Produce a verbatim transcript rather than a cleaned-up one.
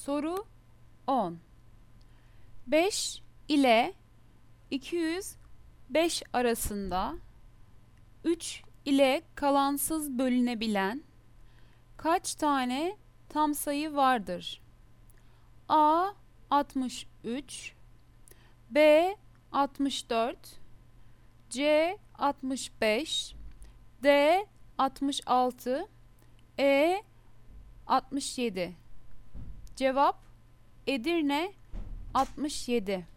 Soru on. beş ile iki yüz beş arasında üç ile kalansız bölünebilen kaç tane tam sayı vardır? A altmış üç, B altmış dört, C altmış beş, D altmış altı, E altmış yedi. Cevap Edirne altmış yedi.